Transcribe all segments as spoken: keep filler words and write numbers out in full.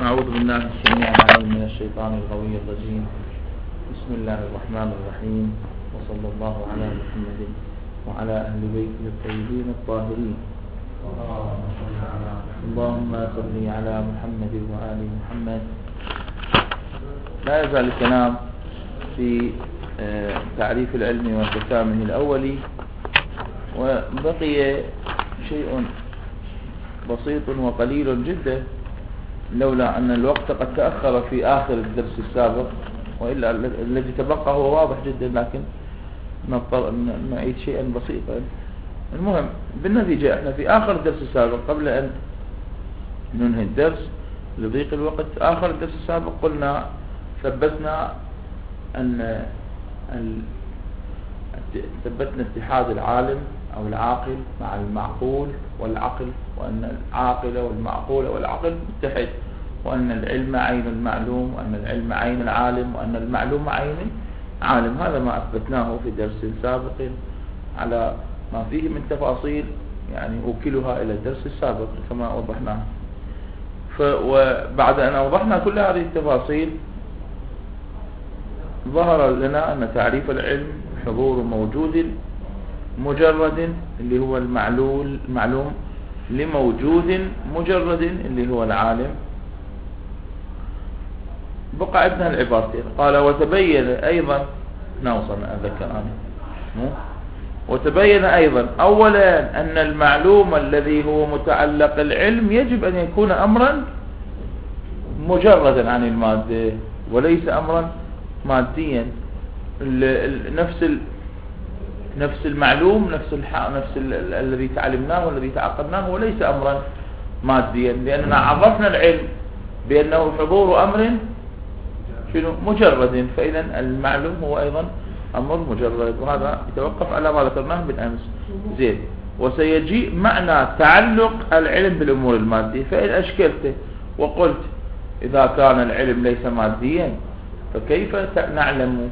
أعوذ بالله السميع العليم من الشيطان الغوي الرجيم. بسم الله الرحمن الرحيم، وصلى الله على محمد وعلى أهل بيته الطيبين الطاهرين. اللهم صل على محمد وآل محمد. لا يزال الكلام في تعريف العلم وانقسامه الأولي، وبقي شيء بسيط وقليل جدا لولا أن الوقت قد تأخر في آخر الدرس السابق، وإلا الذي تبقى هو واضح جدا، لكن نضطر أن نعيد شيئا بسيطا. المهم بالنتيجة احنا في آخر الدرس السابق قبل أن ننهي الدرس لضيق الوقت، آخر الدرس السابق قلنا ثبتنا أن ثبتنا اتحاد العالم أو العاقل مع المعقول والعقل، وأن العاقل والمعقول والعقل متحد، وأن العلم عين المعلوم، وأن العلم عين العالم، وأن المعلوم عين عالم. هذا ما أثبتناه في درس سابق على ما فيه من تفاصيل، يعني أوكلها إلى الدرس السابق كما وضحناه. وبعد أن أوضحنا كل هذه التفاصيل ظهر لنا أن تعريف العلم حضور موجود مجرد اللي هو المعلول المعلوم لموجود مجرد اللي هو العالم. بقى عندنا العبارتين. قال وتبين أيضا، نوصل أذكر أنا وتبين أيضا أولا أن المعلوم الذي هو متعلق العلم يجب أن يكون أمرا مجردا عن المادة وليس أمرا ماديا. نفس نفس المعلوم نفس الح... نفس ال... الذي تعلمناه والذي تعقدناه وليس أمرا ماديا، لأننا عرفنا العلم بأنه حضور أمر شنو مجرد، فإذا المعلوم هو أيضا أمر مجرد، وهذا يتوقف على ما ذكرناه بالأمس. زين، وسيجيء معنى تعلق العلم بالأمور المادية. فإن أشكلت وقلت إذا كان العلم ليس ماديا فكيف نعلم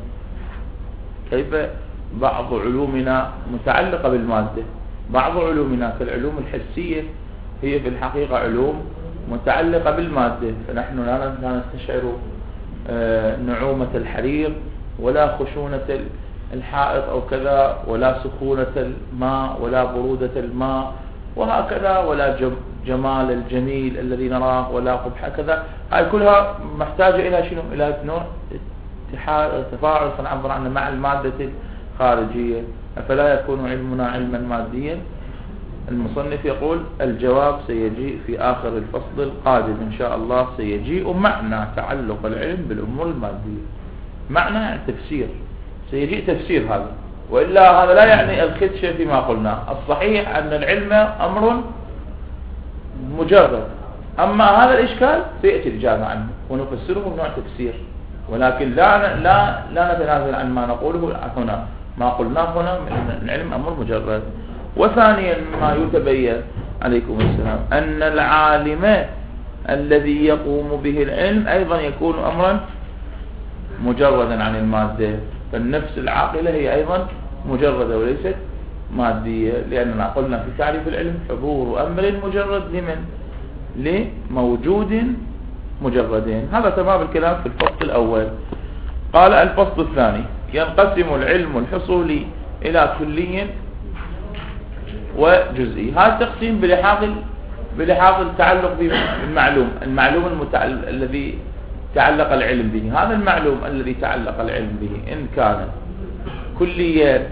كيف بعض علومنا متعلقة بالمادة؟ بعض علومنا كالعلوم الحسية هي في الحقيقة علوم متعلقة بالمادة، فنحن لا نستشعر نعومة الحرير ولا خشونة الحائط أو كذا، ولا سخونة الماء ولا برودة الماء وهكذا، ولا جمال الجميل الذي نراه ولا قبح كذا. هاي كلها محتاجة إلى شنو؟ إلى نوع تفاعل سنعبر عنه مع المادة خارجية، فلا يكون علمنا علما ماديا. المصنف يقول الجواب سيجيء في آخر الفصل القادم إن شاء الله. سيجيء معنى تعلق العلم بالأمور المادية، معنى تفسير، سيجيء تفسير هذا، وإلا هذا لا يعني الخدشة فيما قلنا. الصحيح أن العلم أمر مجرد، أما هذا الإشكال سيأتي الإجابة عنه ونفسره بنوع تفسير، ولكن لا لا لا نتنازل عن ما نقوله هنا، ما قلناه هنا من العلم أمر مجرد. وثانيا ما يتبين عليكم السلام أن العالم الذي يقوم به العلم أيضا يكون أمرا مجردا عن المادة، فالنفس العاقلة هي أيضا مجردة وليست مادية، لأننا قلنا في تعريف العلم حضور أمر مجرد لمن؟ لموجود مجردين. هذا تمام الكلام في الفصل الأول. قال الفصل الثاني ينقسم العلم الحصولي إلى كلي وجزئي. هذا التقسيم بلحاظ بلحاظ التعلق بالمعلوم، المعلوم المتعلق الذي تعلق العلم به. هذا المعلوم الذي تعلق العلم به إن كان كليا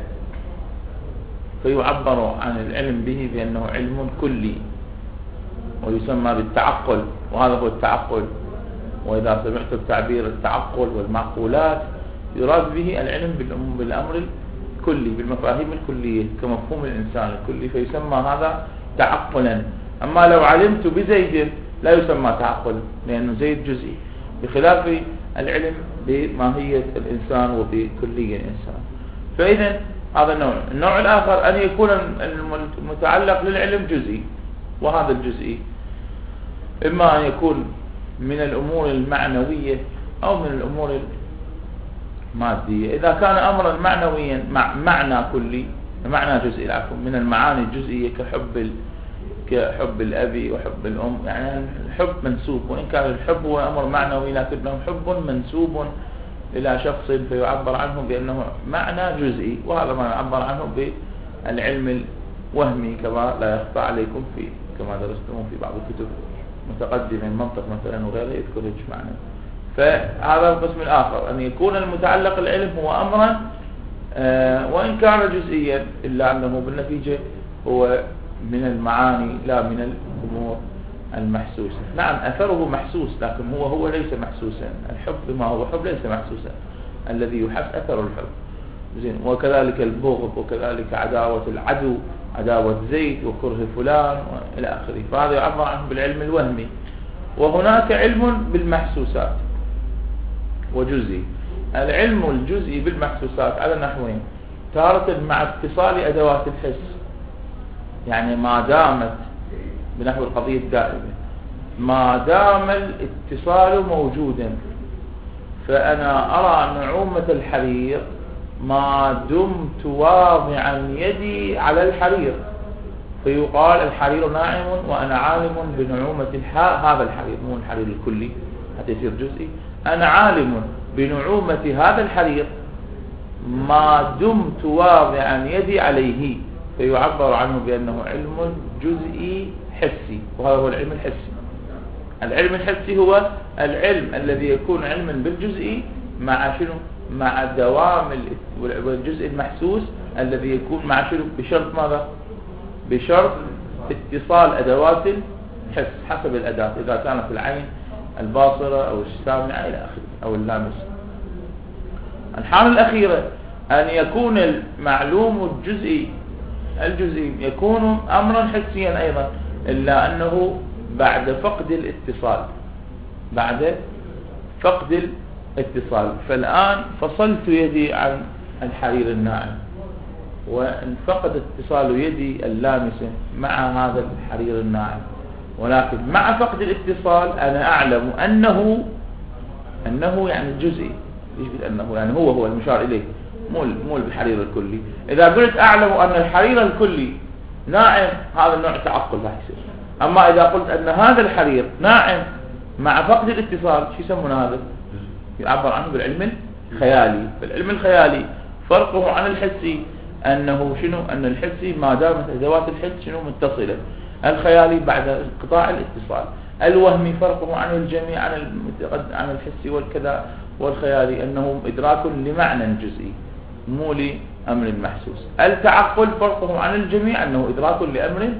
فيعبر عن العلم به بأنه علم كلي ويسمى بالتعقل، وهذا هو التعقل. وإذا سمعت التعبير التعقل والمعقولات يراد به العلم بالأمر الكلي بالمفاهيم الكلية كمفهوم الإنسان الكلي، فيسمى هذا تعقلا. أما لو علمت بزيد لا يسمى تعقل، لأنه زيد جزئي، بخلاف العلم بماهية الإنسان وبكلية الإنسان. فإذا هذا النوع. النوع الآخر أن يكون المتعلق للعلم جزئي، وهذا الجزئي إما أن يكون من الأمور المعنوية أو من الأمور المادية. إذا كان أمرا معنويا مع معنى كلي، معنى جزئي العفو، من المعاني الجزئية كحب كحب الأبي وحب الأم، يعني الحب منسوب، وإن كان الحب هو أمر معنوي لكنه حب منسوب إلى شخص فيعبر عنه بأنه معنى جزئي، وهذا ما يعبر عنه بالعلم الوهمي كما لا يخفى عليكم في كما درستموه في بعض الكتب متقدمة المنطق مثلا وغيره يذكر هيك معنى. فهذا القسم الآخر، أن يكون المتعلق العلم هو أمرا آه وإن كان جزئيا إلا أنه بالنتيجة هو من المعاني لا من الأمور المحسوسة. نعم أثره محسوس لكن هو هو ليس محسوسا. الحب ما هو حب ليس محسوسا، الذي يحس أثر الحب زين. وكذلك البغض، وكذلك عداوة العدو، عداوة زيد وكره فلان إلى آخره، فهذا يعبر عنه بالعلم الوهمي. وهناك علم بالمحسوسات وجزئي. العلم الجزئي بالمحسوسات على نحوين: تارة مع اتصال أدوات الحس، يعني ما دامت بنحو القضية الدائمة، ما دام الاتصال موجودا، فأنا أرى نعومة الحرير ما دمت واضعا يدي على الحرير، فيقال الحرير ناعم وأنا عالم بنعومة الحاء، هذا الحرير مو الحرير الكلي حتى يصير جزئي، أنا عالم بنعومة هذا الحرير ما دمت واضعا يدي عليه، فيعبر عنه بأنه علم جزئي حسي، وهذا هو العلم الحسي. العلم الحسي هو العلم الذي يكون علما بالجزئي مع شنو؟ مع دوام الجزء المحسوس الذي يكون مع شنو؟ بشرط ماذا؟ بشرط اتصال أدوات الحس حسب الأداة، إذا كانت العين الباصرة أو السامعة إلى آخره أو اللامسة. الحالة الأخيرة أن يكون المعلوم الجزئي الجزئي يكون أمرا حسيا أيضا، إلا أنه بعد فقد الاتصال، بعد فقد الاتصال. فالآن فصلت يدي عن الحرير الناعم، وانفقد اتصال يدي اللامسة مع هذا الحرير الناعم، ولكن مع فقد الاتصال أنا أعلم أنه أنه يعني الجزئي، يجب أنه يعني هو هو المشار إليه، مو مو الحرير الكلي. إذا قلت أعلم أن الحرير الكلي ناعم، هذا النوع تعقل راح يصير. أما إذا قلت أن هذا الحرير ناعم مع فقد الاتصال، شو يسمونه هذا؟ يعبر عنه بالعلم الخيالي. بالعلم الخيالي فرقه عن الحسي أنه شنو؟ أن الحسي ما دامت أدوات الحس شنو متصلة، الخيالي بعد انقطاع الاتصال. الوهمي فرقه عن الجميع عن عن الحسي والكذا والخيالي أنه إدراك لمعنى جزئي مو لأمر محسوس. التعقل فرقه عن الجميع أنه إدراك لأمر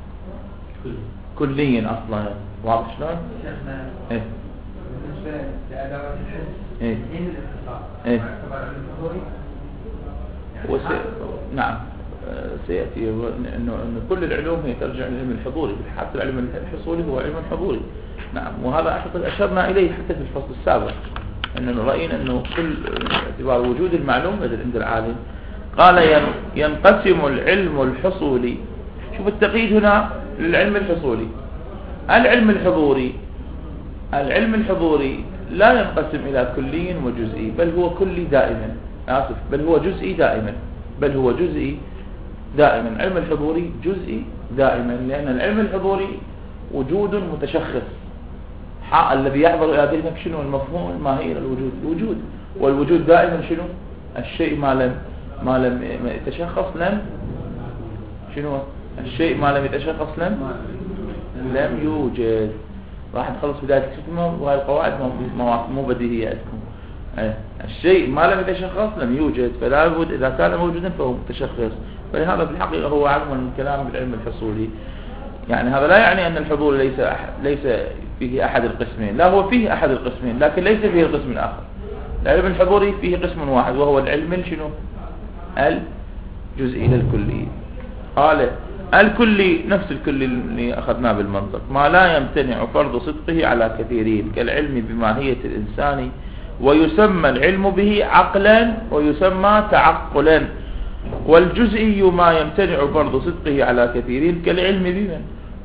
كلي أصلا. واضح شلون؟ إيه بالنسبة لأدوات الحس إيه حين الاتصال إيه يعتبر علم حضوري؟ وسي... نعم سيأتي إنه إنه كل العلوم هي ترجع للعلم الحضوري، حتى العلم الحصولي هو علم حضوري. نعم، وهذا أعتقد أشرنا إليه حتى في الفصل السابق، أننا رأينا أنه كل اعتبار وجود المعلوم عند العالم. قال ينقسم العلم الحصولي. شوف التقييد هنا للعلم الحصولي. العلم الحضوري العلم الحضوري لا ينقسم إلى كلي وجزئي، بل هو كلي دائما، آسف بل هو جزئي دائما، بل هو جزئي دائما. العلم الحضوري جزئي دائما، لأن العلم الحضوري وجود متشخص، الذي يحضر إلى ذهنك شنو؟ المفهوم الماهي الوجود، الوجود والوجود دائما شنو؟ الشيء ما لم ما لم يتشخص لم شنو؟ الشيء ما لم يتشخص لم لم يوجد. راح نخلص بداية الكتاب وهاي القواعد مو بديهية عندكم. الشيء ما لم يتشخص لم يوجد، فلا بد إذا كان موجودا فهو متشخص. فلهذا في الحقيقة هو علم من الكلام بالعلم الحصولي. يعني هذا لا يعني أن الحضور ليس أح ليس فيه أحد القسمين، لا هو فيه أحد القسمين لكن ليس فيه القسم الآخر. العلم الحضوري فيه قسم واحد وهو العلم شنو؟ الجزئي للكلي. قال الكلي نفس الكلي اللي أخذناه بالمنطق، ما لا يمتنع فرض صدقه على كثيرين كالعلم بماهية الإنسان، ويسمى العلم به عقلا ويسمى تعقلا. والجزئي ما يمتنع فرض صدقه على كثيرين كالعلم بمن؟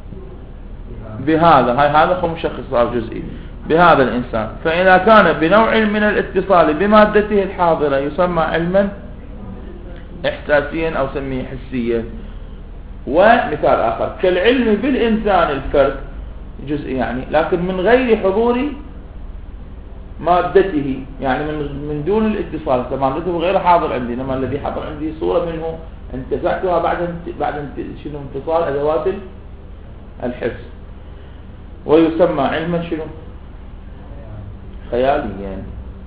بهذا هاي هذا هو مشخص صار جزئي بهذا الإنسان. فإذا كان بنوع من الاتصال بمادته الحاضرة يسمى علما إحساسيا أو سميه حسيا. ومثال آخر كالعلم بالإنسان الفرد جزء يعني، لكن من غير حضور مادته، يعني من من دون الاتصال، مادته غير حاضر عندي، انما الذي حضر عندي صورة منه انتزعتها بعد بعد شنو انفصال ادوات الحفظ، ويسمى علما شنو خياليا.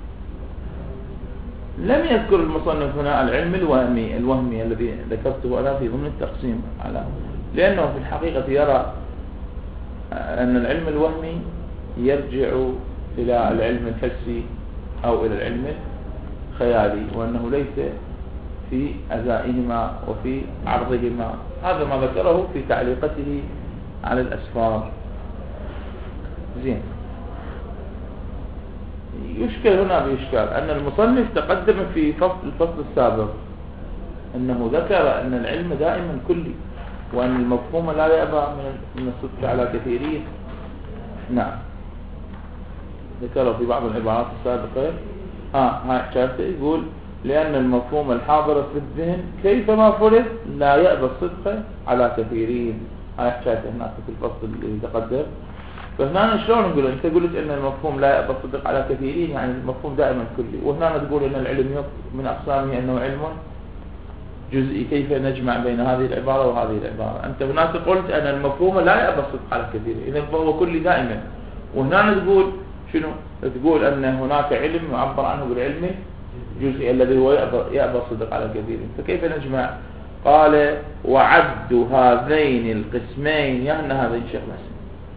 لم يذكر المصنف هنا العلم الوهمي الوهمي الذي ذكرته انا في ضمن التقسيم على، لانه في الحقيقة يرى ان العلم الوهمي يرجع إلى العلم الحسي أو إلى العلم الخيالي، وأنه ليس في أزائهما وفي عرضهما. هذا ما ذكره في تعليقته على الأسفار. زين، يشكل هنا بإشكال أن المصنف تقدم في فصل الفصل السابق أنه ذكر أن العلم دائما كلي، وأن المفهوم لا يأبى من الصدق على كثيرين. نعم، ذكره في بعض العبارات السابقة. ها ها شافته يقول لأن المفهوم الحاضر في الذهن كيفما فرض لا يأبى الصدق على كثيرين. هاي شافته هناك في الفصل اللي تقدم. فهنا شلون نقول؟ أنت قلت أن المفهوم لا يأبى الصدق على كثيرين، يعني المفهوم دائما كلي، وهنا تقول أن العلم من أقسامه أنه علم جزئي. كيف نجمع بين هذه العبارة وهذه العبارة؟ أنت هناك قلت أن المفهوم لا يأبى الصدق على كثيرين، إذا فهو كلي دائما، وهنا تقول شنو؟ تقول أن هناك علم يعبر عنه بالعلم الجزئي الذي هو يأبى الصدق على كثير. فكيف نجمع؟ قال وعد هذين القسمين، يعني هذين شغلين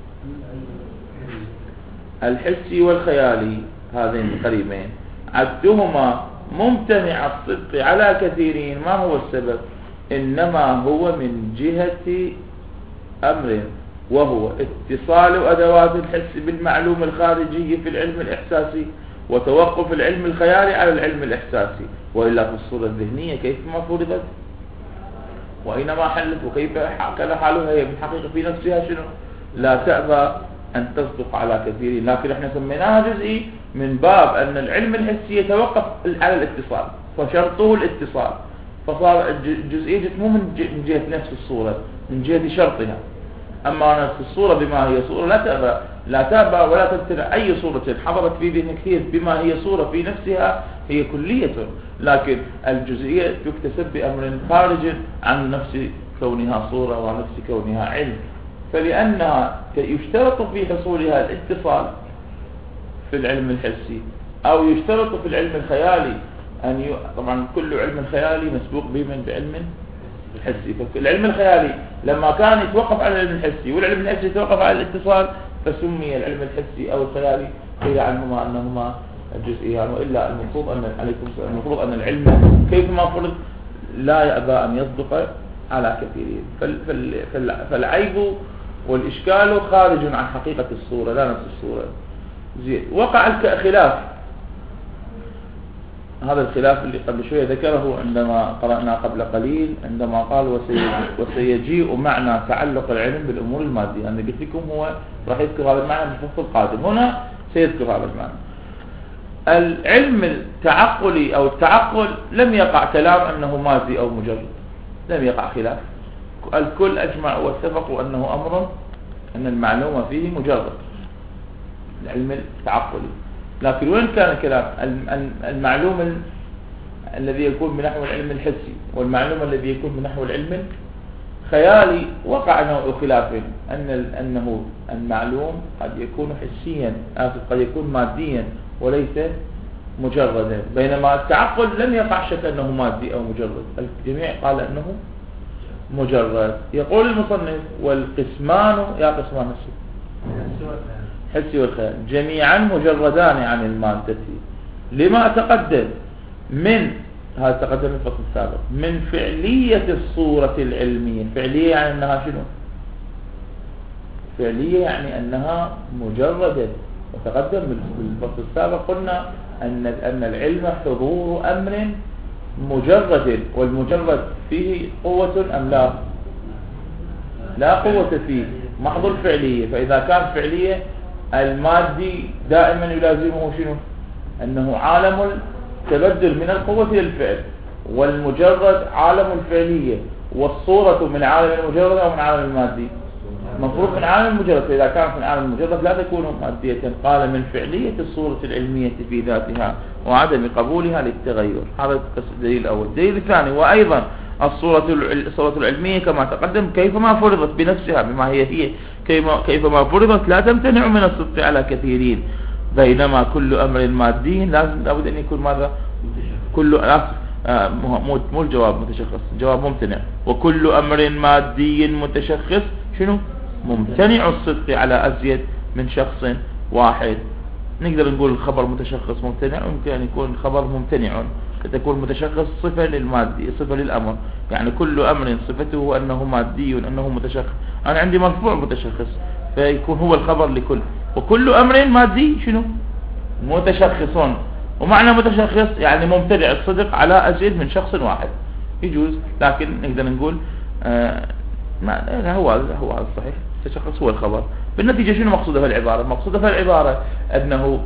الحسي والخيالي، هذين القريبين، عدهما ممتنع الصدق على كثيرين. ما هو السبب؟ إنما هو من جهة أمر، وهو اتصال أدوات الحس بالمعلوم الخارجي في العلم الإحساسي، وتوقف العلم الخيالي على العلم الإحساسي. وإلا في الصورة الذهنية كيف ما فرضت وأينما حلت وكيف كان حالها، هي بالحقيقة في نفسها شنو؟ لا تأبى أن تصدق على كثير، لكن احنا سميناها جزئي من باب أن العلم الحسي يتوقف على الاتصال، فشرطه الاتصال، فصار الجزئية مو من جهة نفس الصورة، من جهة شرطها. أما نفس الصورة بما هي صورة لا تأبى لا تأبى ولا تمتنع أي صورة حضرت في ذهن كثير بما هي صورة في نفسها هي كلية، لكن الجزئية تكتسب بأمر خارج عن نفس كونها صورة ونفس كونها علم. فلأنها يشترط في حصولها الاتصال في العلم الحسي، أو يشترط في العلم الخيالي أن ي... طبعا كل علم خيالي مسبوق بمن بعلم الحسي. فالعلم الخيالي لما كان يتوقف على العلم الحسي والعلم الحسي يتوقف على الاتصال فسمي العلم الحسي أو الخيالي قيل عنهما أنهما الجزئيان. وإلا المفروض أن عليكم المفروض أن العلم كيف ما فرض لا يأبى أن يصدق على كثيرين. فال... فال... فال... فالعيب والإشكال خارج عن حقيقة الصورة لا نفس الصورة. زين، وقع الخلاف، هذا الخلاف اللي قبل شوية ذكره عندما قرأنا قبل قليل عندما قال وسي... وسيجيء معنى تعلق العلم بالأمور المادية. أنا قلت لكم هو راح يذكر هذا المعنى في الفصل القادم، هنا سيذكر هذا المعنى. العلم التعقلي أو التعقل لم يقع كلام أنه مادي أو مجرد، لم يقع خلاف، الكل أجمع واتفقوا أنه أمر أن المعلومة فيه مجرد، العلم التعقلي. لكن وين كان الكلام؟ المعلوم الذي يكون بنحو العلم الحسي والمعلوم الذي يكون بنحو العلم الخيالي وقع نوع خلاف، أن أنه المعلوم قد يكون حسيا قد يكون ماديا وليس مجردا، بينما التعقل لم يقع شك أنه مادي أو مجرد، الجميع قال أنه مجرد. يقول المصنف والقسمان يا قسمان الحسي والخيال جميعا مجردان عن المادة، لما تقدم من هذا تقدم في الفصل السابق من فعلية الصورة العلمية. فعلية يعني أنها شنو؟ فعلية يعني أنها مجردة، وتقدم في الفصل السابق قلنا أن أن العلم حضور أمر مجرد، والمجرد فيه قوة أم لا؟ لا قوة فيه، محض الفعلية. فإذا كان فعلية المادي دائما يلازمه شنو؟ أنه عالم التبدل من القوة إلى الفعل، والمجرد عالم الفعلية، والصورة من عالم المجرد أو من عالم المادي؟ مفروض من عالم المجرد، فإذا كانت من عالم المجرد لا تكون مادية. قال من فعلية الصورة العلمية في ذاتها وعدم قبولها للتغير. هذا الدليل الأول. الدليل الثاني وأيضا الصورة الصورة العلمية كما تقدم كيفما فرضت بنفسها بما هي هي كيفما فرضت لا تمتنع من الصدق على كثيرين، بينما كل أمر مادي لازم لابد أن يكون ماذا؟ كل آه مو مو الجواب متشخص، جواب ممتنع. وكل أمر مادي متشخص شنو؟ ممتنع الصدق على أزيد من شخص واحد. نقدر نقول الخبر متشخص ممتنع، ممكن أن يكون خبر ممتنع تكون متشخص صفة للمادي، صفة للأمر. يعني كل أمر صفته أنه مادي أنه متشخص. أنا عندي مرفوع متشخص فيكون هو الخبر لكل. وكل أمر مادي شنو؟ متشخصون. ومعنى متشخص يعني ممتنع الصدق على أزيد من شخص واحد. يجوز، لكن نقدر نقول آه ما هو هو هذا الصحيح. التشخص هو الخبر. بالنتيجة شنو مقصودة في العبارة؟ مقصودة في العبارة أنه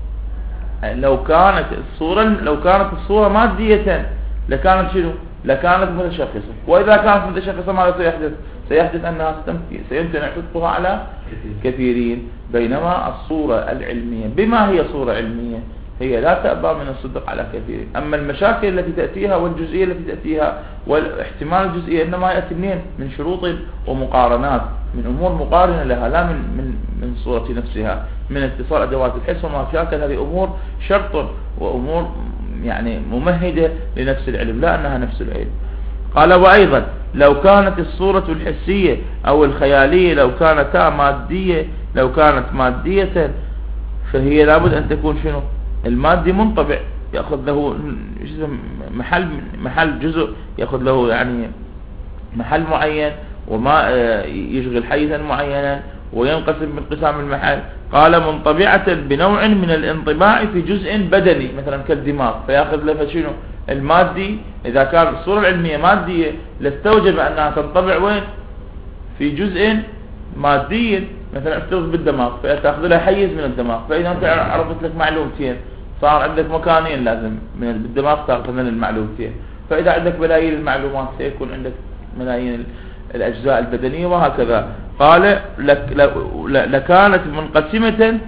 لو كانت الصورة لو كانت الصورة مادية لكانت شنو؟ لكانت متشخصة. وإذا كانت متشخصة ماذا سيحدث؟ سيحدث أنها سيمتنع صدقها على كثيرين. بينما الصورة العلمية بما هي صورة علمية هي لا تأبى من الصدق على كثير. أما المشاكل التي تأتيها والجزئية التي تأتيها والاحتمال الجزئية إنما يأتي منين؟ من شروط ومقارنات، من أمور مقارنة لها، لا من من من صورة نفسها، من اتصال أدوات الحس والمشاكل. هذه أمور شرط وأمور يعني ممهدة لنفس العلم، لا أنها نفس العلم. قال وأيضا لو كانت الصورة الحسية أو الخيالية لو كانتا مادية لو كانت مادية فهي لابد أن تكون شنو؟ المادي منطبع يأخذ له محل محل جزء، يأخذ له يعني محل معين وما يشغل حيزا معينا وينقسم بانقسام المحل. قال منطبعة بنوع من الانطباع في جزء بدني مثلا كالدماغ، فيأخذ له شنو؟ المادي. إذا كان الصورة العلمية مادية لاستوجب أنها تنطبع وين؟ في جزء مادي، مثلا افترض بالدماغ فتأخذ لها حيز من الدماغ. فإذا أنت عرفت لك معلومتين صار عندك مكانين لازم من الدماغ تأخذ من المعلومتين. فإذا عندك ملايين المعلومات سيكون عندك ملايين الأجزاء البدنية وهكذا. قال لك لكانت منقسمة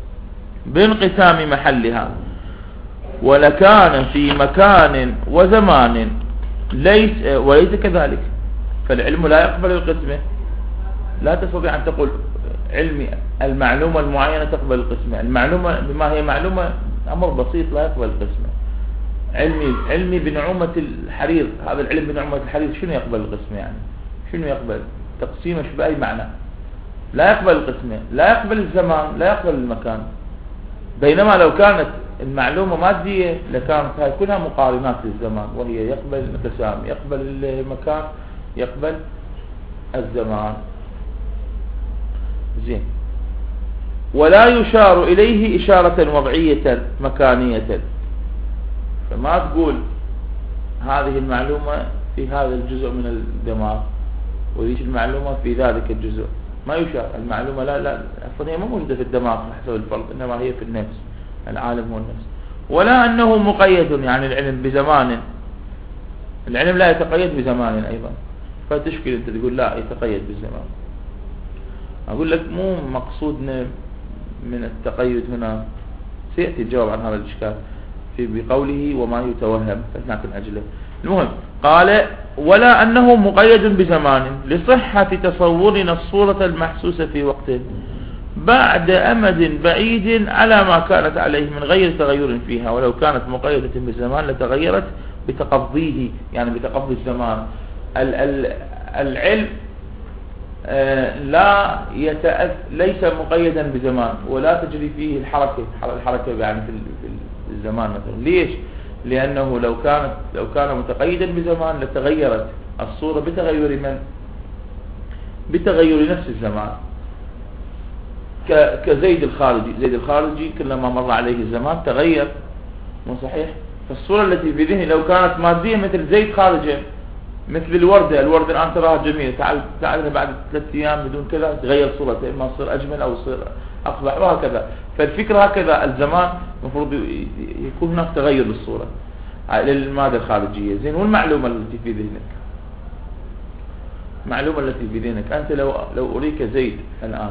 بانقسام محلها ولكان في مكان وزمان ليس وليس كذلك. فالعلم لا يقبل القسمة. لا تستطيع أن تقول علمي المعلومة المعينة تقبل القسمة. المعلومة بما هي معلومة أمر بسيط لا يقبل القسمة. علمي علمي بنعومة الحرير، هذا العلم بنعومة الحرير شنو يقبل القسمة؟ يعني شنو يقبل؟ تقسيمه بأي معنى؟ لا يقبل القسمة، لا يقبل الزمان، لا يقبل المكان. بينما لو كانت المعلومة مادية لكانت هاي كلها مقارنات للزمان، وهي يقبل المتسامي، يقبل المكان، يقبل الزمان. زين. ولا يشار إليه إشارة وضعية مكانية. فما تقول هذه المعلومة في هذا الجزء من الدماغ وذيك المعلومة في ذلك الجزء، ما يشار. المعلومة لا لا أصلا هي ما موجودة في الدماغ حسب الفرض، إنما هي في النفس. العالم هو النفس. ولا أنه مقيد يعني العلم بزمان. العلم لا يتقيد بزمان أيضا. فتشكل أنت تقول لا يتقيد بالزمان. أقول لك مو مقصودنا من التقيد هنا، سيأتي الجواب عن هذا الإشكال في بقوله وما يتوهم فنعتم أجله. المهم قال ولا أنه مقيد بزمان لصحة تصورنا الصورة المحسوسة في وقت بعد أمد بعيد على ما كانت عليه من غير تغير فيها. ولو كانت مقيدة بزمان لتغيرت بتقضيه، يعني بتقضي الزمان. العلم لا يتأث ليس مقيدا بزمان ولا تجري فيه الحركة الحركة يعني في الزمان مثلا. ليش؟ لأنه لو كانت لو كان متقيدا بزمان لتغيرت الصورة بتغير من؟ بتغير نفس الزمان. كزيد الخارجي، زيد الخارجي كلما مر عليه الزمان تغير، مو صحيح؟ فالصورة التي في ذهني لو كانت مادية مثل زيد خارجة، مثل الوردة، الوردة الآن تراها جميلة، تعال تعال بعد ثلاث أيام بدون كذا تغير صورتها، إما تصير أجمل أو تصير أقبح وهكذا. فالفكرة هكذا الزمان المفروض يكون هناك تغير بالصورة للمادة الخارجية. زين. والمعلومة التي في ذهنك معلومة التي بذهنك. أنت لو لو أريك زيد الآن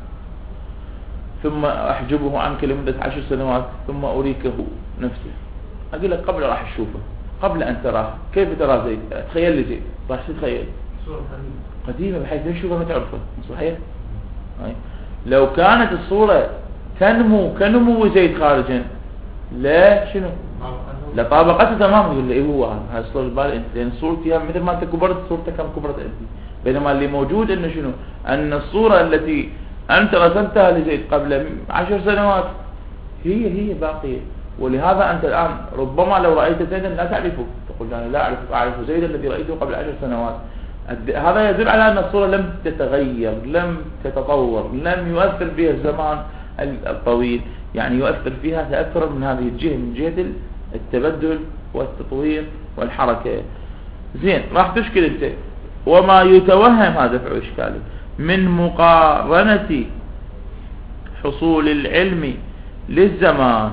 ثم أحجبه عنك لمدة عشر سنوات ثم أريكه نفسه، أقول لك قبل راح تشوفه، قبل أن تراه كيف ترى زيد؟ تخيل لي زيد، راح تتخيل صورة قديمة بحيث تشوفها ما تعرفه، صحيح؟ لو كانت الصورة تنمو كنمو زيد خارجا لا شنو؟ لطابقته تمام. يقول لي ايه هو هذا؟ هاي الصورة بالي انت، لان صورتي مثل ما انت كبرت صورتك كم كبرت انت. بينما اللي موجود انه شنو؟ ان الصورة التي انت رسمتها لزيد قبل عشر سنوات هي هي باقية. ولهذا انت الان ربما لو رأيت زيدا لا تعرفه، تقول انا لا اعرف اعرف زيدا الذي رأيته قبل عشر سنوات. هذا يدل على ان الصورة لم تتغير، لم تتطور، لم يؤثر فيها الزمان الطويل، يعني يؤثر فيها تأثرا من هذه الجهة، من جهة التبدل والتطوير والحركة. زين، راح تشكل انت وما يتوهم، هذا في اشكالك، من مقارنة حصول العلم للزمان.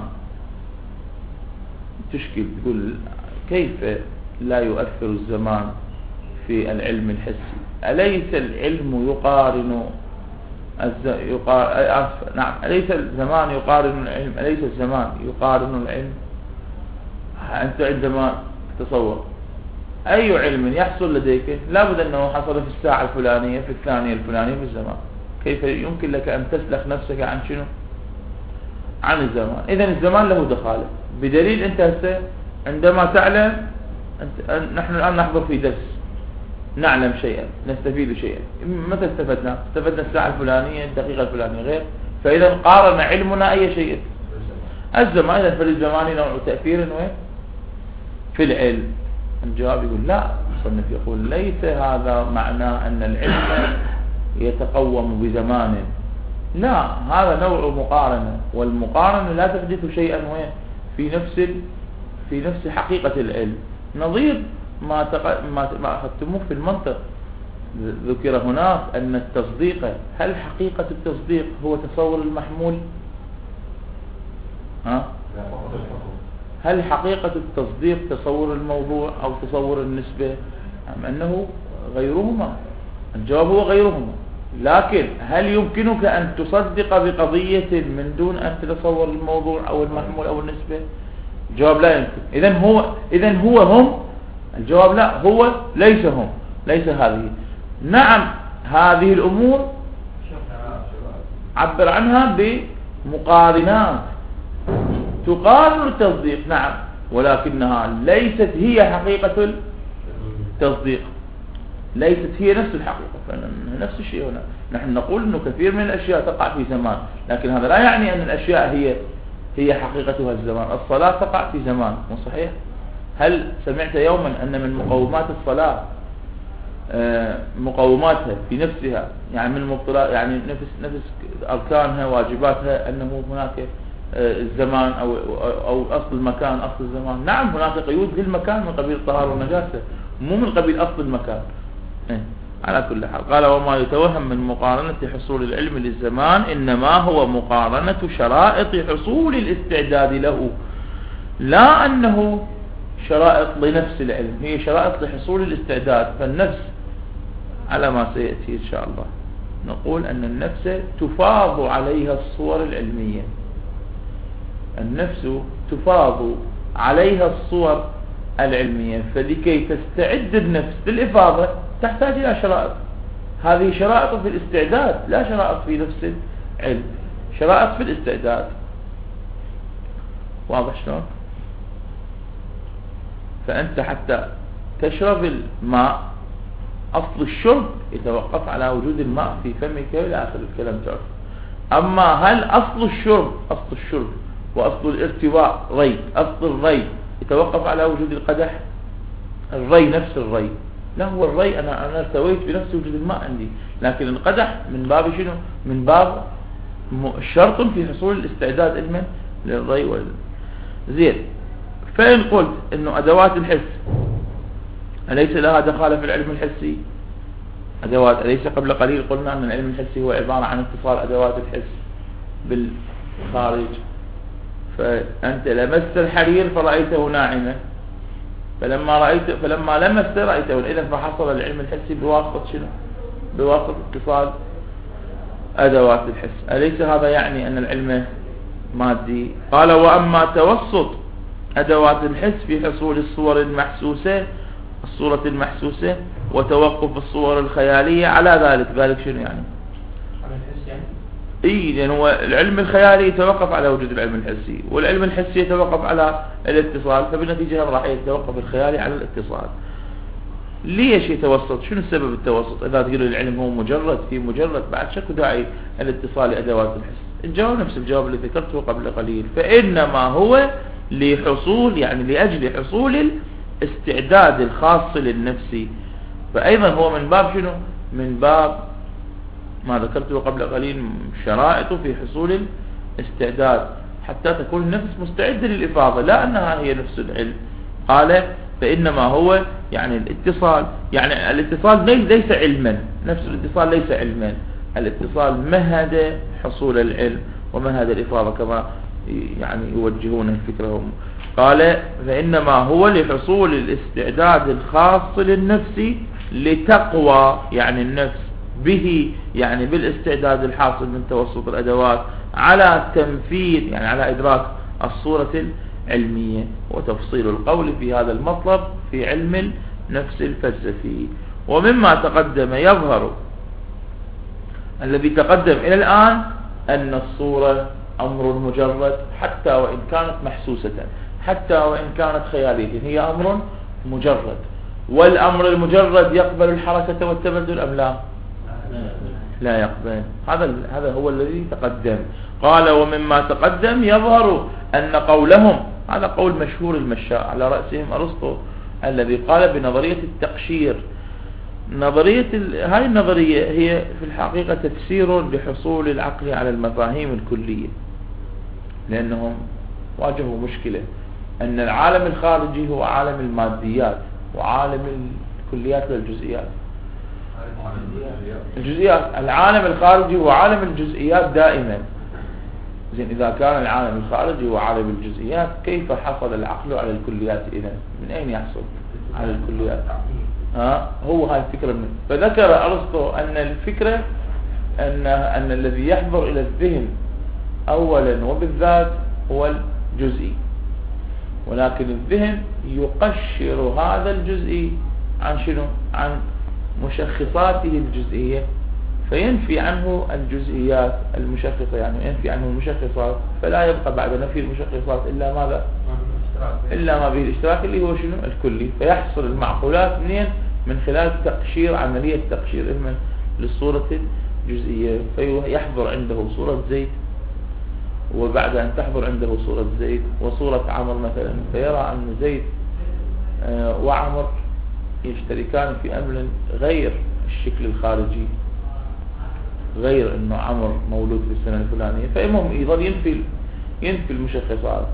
تشكل تقول كيف لا يؤثر الزمان في العلم الحسي؟ أليس العلم يقارن الز... يقار... أعرف... نعم، أليس الزمان يقارن العلم؟ أليس الزمان يقارن العلم؟ أنت عندما تصور أي علم يحصل لديك لابد أنه حصل في الساعة الفلانية، في الثانية الفلانية، في الزمان. كيف يمكن لك أن تسلخ نفسك عن شنو؟ عن الزمان. إذن الزمان له دخالة، بدليل أنت هسه عندما تعلم أنت... نحن الآن نحضر في درس، نعلم شيئا، نستفيد شيئا. متى استفدنا؟ استفدنا الساعة الفلانية، الدقيقة الفلانية، غير. فإذا قارن علمنا أي شيء الزمان. إذا فالزمان نوع تأثير وين؟ في العلم. الجواب يقول لا، المصنف يقول ليس هذا معناه أن العلم يتقوم بزمان، لا، هذا نوع مقارنة، والمقارنة لا تحدث شيئا وين؟ في نفس ال... في نفس حقيقة العلم. نظير ما تق... ما ما أخذتموه في المنطق، ذكر هناك أن التصديق، هل حقيقة التصديق هو تصور المحمول؟ ها؟ هل حقيقة التصديق تصور الموضوع أو تصور النسبة؟ أم أنه غيرهما؟ الجواب هو غيرهما. لكن هل يمكنك أن تصدق بقضية من دون أن تتصور الموضوع أو المحمول أو النسبة؟ الجواب لا يمكن. إذن هو إذن هو هم؟ الجواب لا، هو ليس هم، ليس هذه. نعم، هذه الأمور عبر عنها بمقارنات تقارن التصديق، نعم، ولكنها ليست هي حقيقة التصديق، ليست هي نفس الحقيقة. نفس الشيء هنا، نحن نقول أنه كثير من الأشياء تقع في زمان، لكن هذا لا يعني أن الأشياء هي هي حقيقتها الزمان. الصلاة تقع في زمان، مو صحيح؟ هل سمعت يوما أن من مقومات الصلاة مقوماتها في نفسها، يعني من المبطلات، يعني نفس نفس أركانها واجباتها، أنه هناك الزمان أو أو أصل المكان، أصل الزمان؟ نعم، هناك قيود للمكان من قبيل الطهارة والنجاسة، مو من قبيل أصل المكان. على كل حال قال وما يتوهم من مقارنة حصول العلم للزمان إنما هو مقارنة شرائط حصول الاستعداد له، لا أنه شرائط لنفس العلم، هي شرائط لحصول الاستعداد. فالنفس على ما سيأتي إن شاء الله نقول أن النفس تفاض عليها الصور العلمية، النفس تفاض عليها الصور العلمية، فلكي تستعد النفس للإفاضة تحتاج إلى شرائط. هذه شرائط في الاستعداد، لا شرائط في نفس العلم، شرائط في الاستعداد. واضح شلون؟ فأنت حتى تشرب الماء، أصل الشرب يتوقف على وجود الماء في فمك إلى آخر الكلام تعرف. أما هل أصل الشرب أصل الشرب وأصل الارتواء ري، أصل الري يتوقف على وجود القدح؟ الري نفس الري، لا، هو الري أنا أنا ارتويت بنفس وجود الماء عندي، لكن القدح من باب شنو؟ من باب شرط في حصول الاستعداد علما للري وال زين. فإن قلت إنه أدوات الحس أليس لها دخالة في العلم الحسي؟ أدوات، أليس قبل قليل قلنا أن العلم الحسي هو عبارة عن اتصال أدوات الحس بالخارج. فأنت لمست الحرير فرأيته ناعمة، فلما رأيت فلما لمست رأيته، إذا فحصل العلم الحسي بواسطة شنو؟ بواسطة اتصال أدوات الحس. أليس هذا يعني أن العلم مادي؟ قال وأما توسط أدوات الحس في حصول الصور المحسوسة الصورة المحسوسة وتوقف الصور الخيالية على ذلك. ذلك شنو يعني؟ على الحس يعني؟ اي، لأن هو العلم الخيالي يتوقف على وجود العلم الحسي، والعلم الحسي يتوقف على الاتصال، فبالنتيجة راح يتوقف الخيالي على الاتصال. ليش يتوسط؟ شنو السبب التوسط؟ إذا تقول العلم هو مجرد في مجرد، بعد شكو داعي الاتصال لأدوات الحس؟ الجواب نفس الجواب اللي ذكرته قبل قليل، فإنما هو لحصول يعني لأجل حصول الاستعداد الخاص للنفسي. فأيضا هو من باب شنو؟ من باب ما ذكرته قبل قليل، شرائط في حصول الاستعداد حتى تكون النفس مستعدة للإفاضة، لا أنها هي نفس العلم. قال فإنما هو يعني الاتصال، يعني الاتصال ليس علما، نفس الاتصال ليس علما، الاتصال مهد حصول العلم ومهد الإفاضة كما يعني يوجهون الفكرة هم. قال فإنما هو لحصول الاستعداد الخاص للنفس لتقوى يعني النفس به، يعني بالاستعداد الحاصل من توسط الأدوات على تنفيذ يعني على إدراك الصورة العلمية. وتفصيل القول في هذا المطلب في علم النفس الفلسفي. ومما تقدم يظهر الذي تقدم إلى الآن أن الصورة أمر مجرد حتى وإن كانت محسوسة، حتى وإن كانت خيالية، هي أمر مجرد. والأمر المجرد يقبل الحركة والتبدل أم لا؟ لا يقبل. هذا هذا هو الذي تقدم. قال ومما تقدم يظهر أن قولهم، هذا قول مشهور المشاء على رأسهم أرسطو الذي قال بنظرية التقشير. نظرية هاي النظرية هي في الحقيقة تفسير لحصول العقل على المفاهيم الكلية، لأنهم واجهوا مشكلة أن العالم الخارجي هو عالم الماديات وعالم الكليات والجزئيات. الجزئيات، العالم الخارجي هو عالم الجزئيات دائما. زين، إذا كان العالم الخارجي هو عالم الجزئيات، كيف حصل العقل على الكليات إذا؟ من أين يحصل على الكليات؟ ها هو هاي الفكرة منه. فذكر أرسطو أن الفكرة أن أن الذي يحضر إلى الذهن أولا وبالذات هو الجزئي، ولكن الذهن يقشر هذا الجزئي عن شنو؟ عن مشخصاته الجزئية، فينفي عنه الجزئيات المشخصة، يعني ينفي عنه المشخصات، فلا يبقى بعد نفي المشخصات إلا ماذا؟ إلا ما به الاشتراك اللي هو شنو؟ الكلي. فيحصل المعقولات منين؟ من خلال تقشير، عملية تقشير من للصورة الجزئية. فيحضر عنده صورة زيد، وبعد أن تحضر عنده صورة زيد وصورة عمر مثلا، فيرى أن زيد وعمر يشتركان في أمر غير الشكل الخارجي، غير أنه عمر مولود في السنة الفلانية. فإمهم يظل ينفي ينفي المشخصات.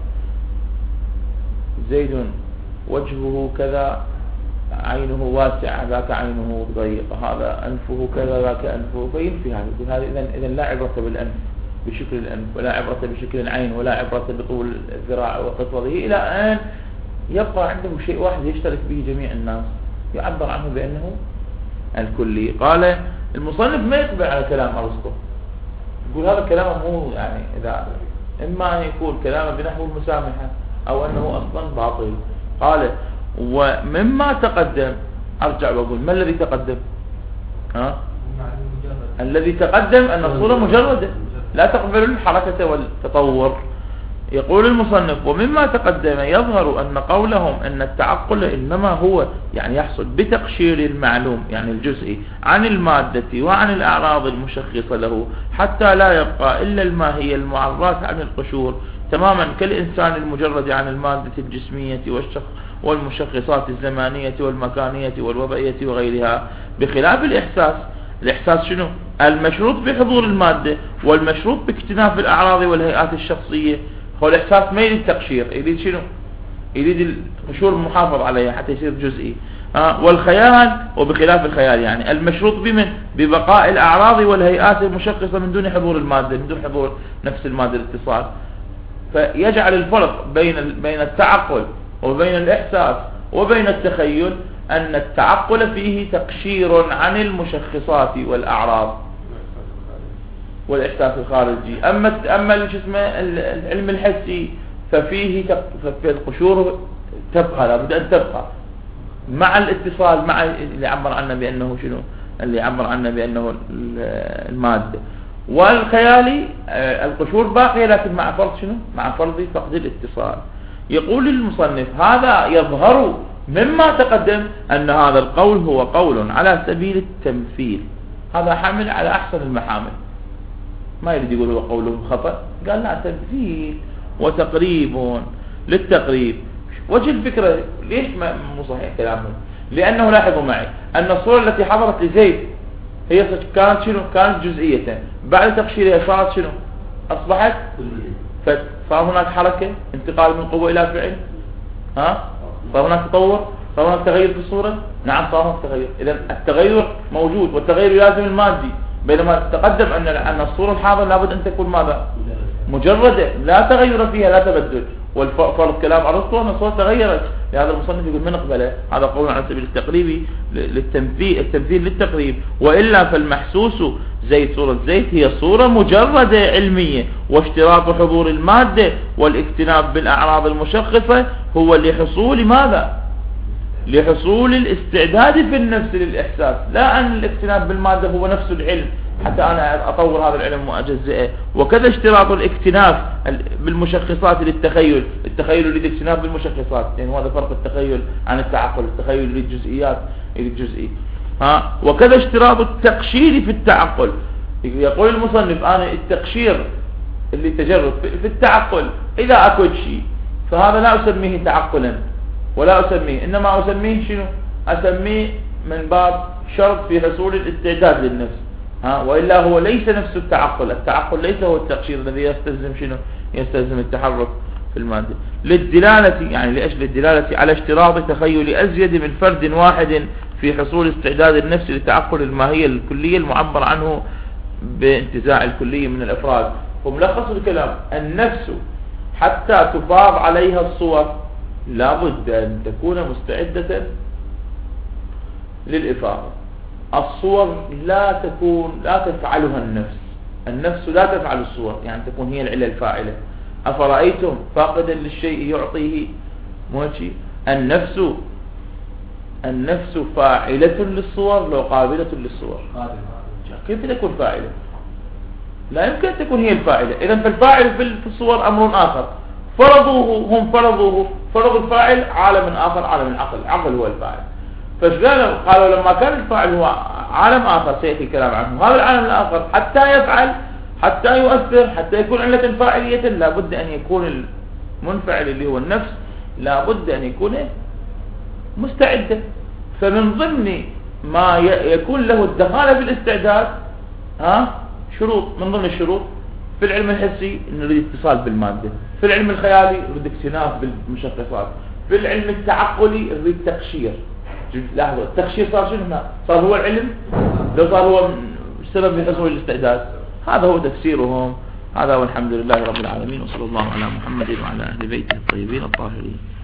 زيد وجهه كذا، عينه واسعة ذاك عينه ضيقة، هذا أنفه كذا ذاك أنفه، فينفي هذا. يقول هذا إذن إذن لا عبرة بالأنف بشكل الأنف، ولا عبرة بشكل العين، ولا عبرة بطول الذراع وقصره، إلى أن يبقى عنده شيء واحد يشترك به جميع الناس يعبر عنه بأنه الكلي. قال المصنف ما يقبل على كلام أرسطو، يقول هذا كلامه مو يعني إذا إما أن يكون كلامه بنحو المسامحة أو أنه أصلا باطل. قال ومما تقدم، أرجع وأقول ما الذي تقدم؟ ها؟ الذي تقدم أن الصورة مجردة لا تقبل الحركة والتطور. يقول المصنف ومما تقدم يظهر أن قولهم أن التعقل إنما هو يعني يحصل بتقشير المعلوم يعني الجزئي عن المادة وعن الأعراض المشخصة له، حتى لا يبقى إلا الماهية المعرات عن القشور، تماما كالإنسان المجرد عن المادة الجسمية والشخ والمشخصات الزمانية والمكانية والوضعية وغيرها، بخلاف الإحساس. الإحساس شنو؟ المشروط بحضور المادة والمشروط باكتناف الأعراض والهيئات الشخصية. هو الإحساس ما يريد تقشير، يريد شنو؟ يريد القشور المحافظ عليها حتى يصير جزئي. آه والخيال وبخلاف الخيال يعني المشروط بمن؟ ببقاء الأعراض والهيئات المشخصة من دون حضور المادة، من دون حضور نفس المادة الاتصال. فيجعل الفرق بين بين التعقل وبين الإحساس وبين التخيل أن التعقل فيه تقشير عن المشخصات والأعراض والإحساس الخارجي. أما أما شو اسمه العلم الحسي ففيه ففي القشور تبقى، لابد أن تبقى مع الاتصال مع اللي عبر عنه بأنه شنو، اللي عبر عنه بأنه المادة. والخيالي القشور باقية لكن مع فرض شنو، مع فرض فقد الاتصال. يقول المصنف هذا يظهر مما تقدم أن هذا القول هو قول على سبيل التمثيل، هذا حمل على أحسن المحامل، ما يريد يقول هو قوله خطأ، قال لا تمثيل وتقريب للتقريب. وجه الفكرة ليش مو صحيح كلامه؟ لأنه لاحظوا معي أن الصورة التي حضرت لزيد هي كانت شنو، كانت جزئية، بعد تقشيرها صارت شنو، أصبحت فصار هناك حركة انتقال من قوة إلى فعل، ها صار هناك تطور، صار هناك تغير في الصورة، نعم صار هناك تغير. إذا التغير موجود والتغير لازم المادي، بينما تقدم أن أن الصورة الحاضرة لابد أن تكون ماذا؟ مجردة لا تغير فيها، لا تبدل. والفرض كلام أرسطو أن الصورة تغيرت، لهذا المصنف يقول من قبله هذا قول على سبيل التقريب للتمثيل، التمثيل للتقريب. وإلا فالمحسوس زي صورة زيت هي صورة مجردة علمية، واشتراط حضور المادة والاكتناب بالأعراض المشخصة هو لحصول ماذا؟ لحصول الاستعداد في النفس للإحساس، لا أن الاكتناب بالمادة هو نفس العلم حتى أنا أطور هذا العلم وأجزئه. وكذا اشتراط الاكتناف بالمشخصات للتخيل، التخيل يريد اكتناف بالمشخصات، يعني هذا فرق التخيل عن التعقل، التخيل يريد جزئيات يريد جزئي. ها وكذا اشتراط التقشير في التعقل. يقول المصنف أنا التقشير اللي تجرد في التعقل إذا أكو شيء فهذا لا أسميه تعقلا ولا أسميه، إنما أسميه شنو؟ أسميه من باب شرط في حصول الاستعداد للنفس، ها وإلا هو ليس نفس التعقل. التعقل ليس هو التقشير الذي يستلزم شنو، يستلزم التحرك في المادة. للدلالة يعني لأجل الدلالة على اشتراط تخيل أزيد من فرد واحد في حصول استعداد النفس لتعقل الماهية الكلية المعبر عنه بانتزاع الكلية من الأفراد. وملخص الكلام النفس حتى تفاض عليها الصور لابد أن تكون مستعدة للإفاضة. الصور لا تكون لا تفعلها النفس، النفس لا تفعل الصور، يعني تكون هي العلة الفاعلة. أفرأيتم فاقدا للشيء يعطيه موشي. النفس النفس فاعلة للصور لو قابلة للصور، كيف تكون فاعلة؟ لا يمكن أن تكون هي الفاعلة. إذن فالفاعل في الصور أمر آخر، فرضوه هم فرضوه فرض الفاعل عالم آخر، عالم العقل، العقل هو الفاعل. فشقالوا قالوا لما كان الفاعل هو عالم آخر سيأتي الكلام عنه، هذا العالم الآخر حتى يفعل حتى يؤثر حتى يكون علة فاعلية لابد أن يكون المنفعل اللي هو النفس لابد أن يكون مستعدا. فمن ضمن ما يكون له الدخالة في الاستعداد ها شروط، من ضمن الشروط في العلم الحسي انه يريد اتصال بالمادة، في العلم الخيالي يريد اكتناف بالمشخصات، في العلم التعقلي يريد تقشير. لاحظوا التقشير صار شنو هنا؟ صار هو العلم، لو صار هو السبب في حصول الاستعداد. هذا هو تفسيرهم. هذا والحمد لله رب العالمين، وصلى الله على محمد وعلى اهل بيته الطيبين الطاهرين.